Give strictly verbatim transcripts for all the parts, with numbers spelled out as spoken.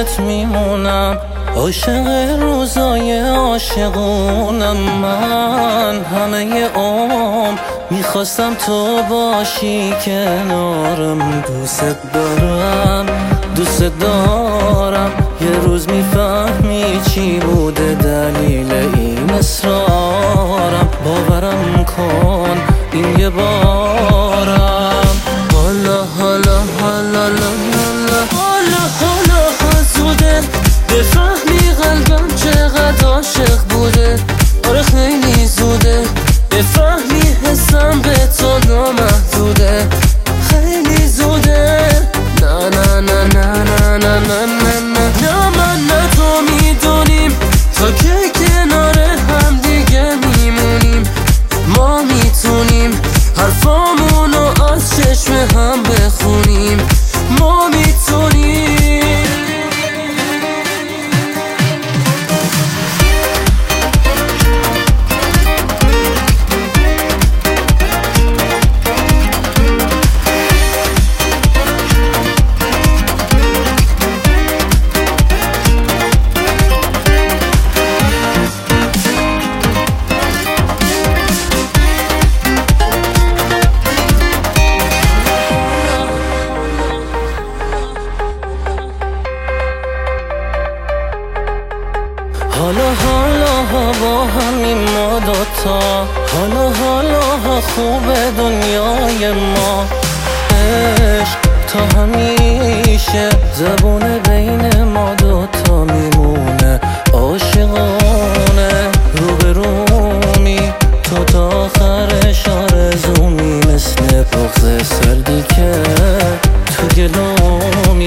عشقت میمونم، عاشق روزای عاشقونم. من همه عمر میخواستم تو باشی کنارم. دوست دارم دوست دارم، یه روز میفهمی چی بوده دلیل این اصرارم. باورم کن این یه بارم. حالا حالا حالا حالا حالا حالا زوده بفهمی قلبم چقدر عاشق بوده. آره خیلی زوده بفهمی حسم به تو نامحدوده. خیلی زوده نه نه نه نه نه نه نه نه نه نه من نه تو میدونیم تا که کنار هم دیگه میمونیم. ما میتونیم حرفامونو از چشم هم بخونیم. ما میتونیم. حالا حالا با همین ما دوتا، حالا حالا خوبه دنیای ما. عشق تا همیشه زبونه بین ما دوتا میمونه. عاشقانه روبرومی تو تا آخرش آرزومی، مثل بغض سردی که تو گلومی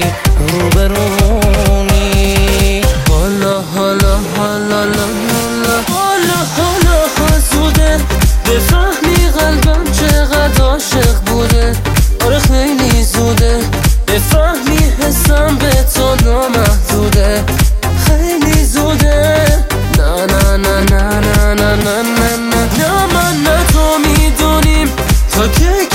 روبرومی. حالا حالا حالا حالا حالا حالا زوده بفهمی قلبم چقدر عاشق بوده. آره خیلی زوده بفهمی حسم به تو نامحدوده. خیلی زوده نه نه نه نه نه نه نه نه نه من نه تو میدونیم تا که